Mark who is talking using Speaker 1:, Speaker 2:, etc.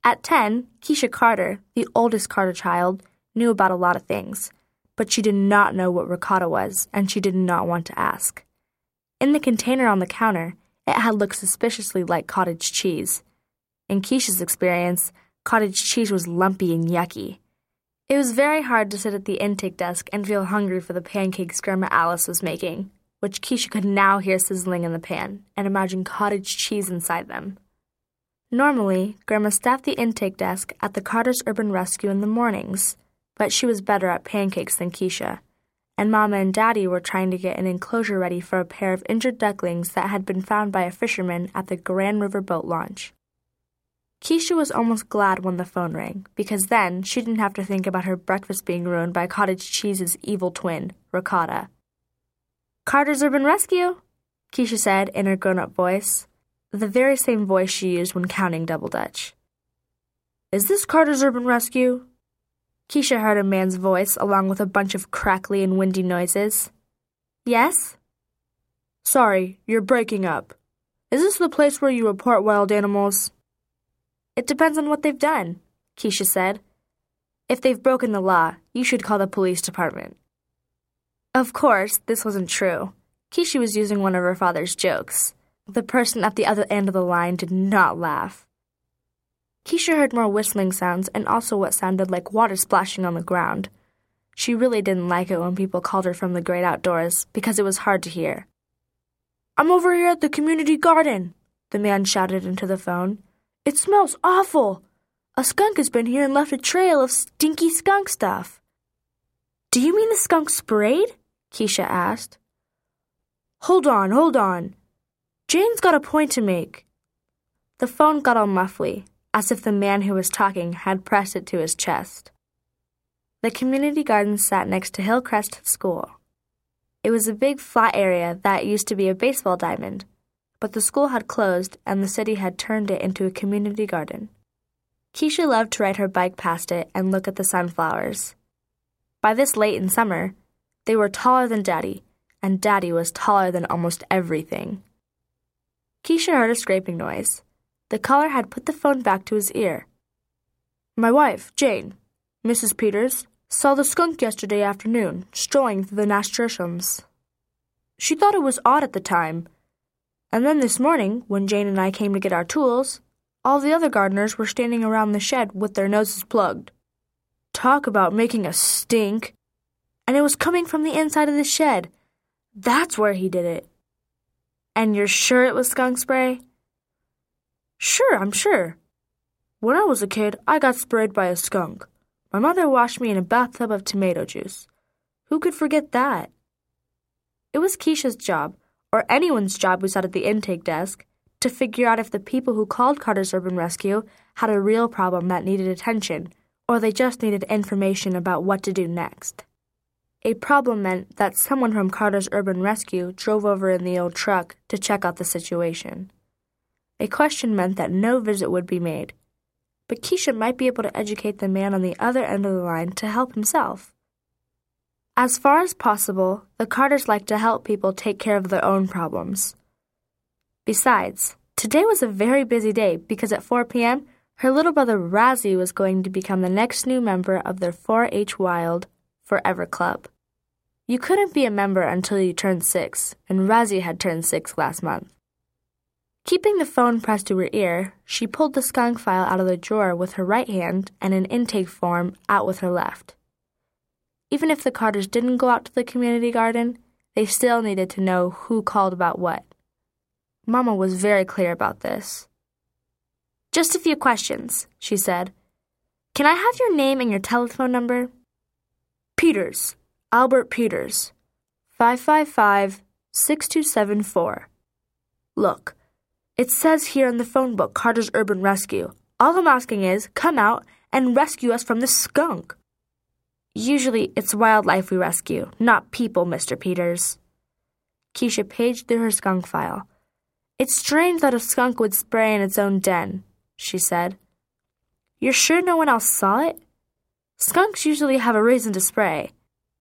Speaker 1: At 10, Keisha Carter, the oldest Carter child, knew about a lot of things, but she did not know what ricotta was, and she did not want to ask. In the container on the counter, it had looked suspiciously like cottage cheese. In Keisha's experience, cottage cheese was lumpy and yucky. It was very hard to sit at the intake desk and feel hungry for the pancakes Grandma Alice was making, which Keisha could now hear sizzling in the pan and imagine cottage cheese inside them. Normally, Grandma staffed the intake desk at the Carter's Urban Rescue in the mornings, but she was better at pancakes than Keisha, and Mama and Daddy were trying to get an enclosure ready for a pair of injured ducklings that had been found by a fisherman at the Grand River boat launch. Keisha was almost glad when the phone rang, because then she didn't have to think about her breakfast being ruined by cottage cheese's evil twin, ricotta. "Carter's Urban Rescue," Keisha said in her grown-up voice, the very same voice she used when counting Double Dutch. "Is this Carter's Urban Rescue?" Keisha heard a man's voice along with a bunch of crackly and windy noises. "Yes?" "Sorry, you're breaking up. Is this the place where you report wild animals?" "It depends on what they've done," Keisha said. "If they've broken the law, you should call the police department." Of course, this wasn't true. Keisha was using one of her father's jokes. The person at the other end of the line did not laugh. Keisha heard more whistling sounds and also what sounded like water splashing on the ground. She really didn't like it when people called her from the great outdoors because it was hard to hear. "I'm over here at the community garden," the man shouted into the phone. "It smells awful. A skunk has been here and left a trail of stinky skunk stuff." "Do you mean the skunk sprayed?" Keisha asked. Hold on. Jane's got a point to make." The phone got all muffly, as if the man who was talking had pressed it to his chest. The community garden sat next to Hillcrest School. It was a big flat area that used to be a baseball diamond, but the school had closed and the city had turned it into a community garden. Keisha loved to ride her bike past it and look at the sunflowers. By this late in summer, they were taller than Daddy, and Daddy was taller than almost everything. Keisha heard a scraping noise. The caller had put the phone back to his ear. "My wife, Jane, Mrs. Peters, saw the skunk yesterday afternoon, strolling through the nasturtiums. She thought it was odd at the time. And then this morning, when Jane and I came to get our tools, all the other gardeners were standing around the shed with their noses plugged. Talk about making a stink! And it was coming from the inside of the shed. That's where he did it." "And you're sure it was skunk spray?" "Sure, I'm sure. When I was a kid, I got sprayed by a skunk. My mother washed me in a bathtub of tomato juice. Who could forget that?" It was Keisha's job, or anyone's job who sat at the intake desk, to figure out if the people who called Carter's Urban Rescue had a real problem that needed attention, or they just needed information about what to do next. A problem meant that someone from Carter's Urban Rescue drove over in the old truck to check out the situation. A question meant that no visit would be made, but Keisha might be able to educate the man on the other end of the line to help himself. As far as possible, the Carters liked to help people take care of their own problems. Besides, today was a very busy day because at 4 p.m., her little brother Razzie was going to become the next new member of their 4-H Wild Forever Club. You couldn't be a member until you turned 6, and Razzie had turned 6 last month. Keeping the phone pressed to her ear, she pulled the skunk file out of the drawer with her right hand and an intake form out with her left. Even if the Carters didn't go out to the community garden, they still needed to know who called about what. Mama was very clear about this. "Just a few questions," she said. "Can I have your name and your telephone number?" "Peters, Albert Peters, 555-6274. Look, it says here in the phone book Carter's Urban Rescue. All I'm asking is, come out and rescue us from this skunk." "Usually it's wildlife we rescue, not people, Mr. Peters." Keisha paged through her skunk file. "It's strange that a skunk would spray in its own den," she said. "You're sure no one else saw it? Skunks usually have a reason to spray.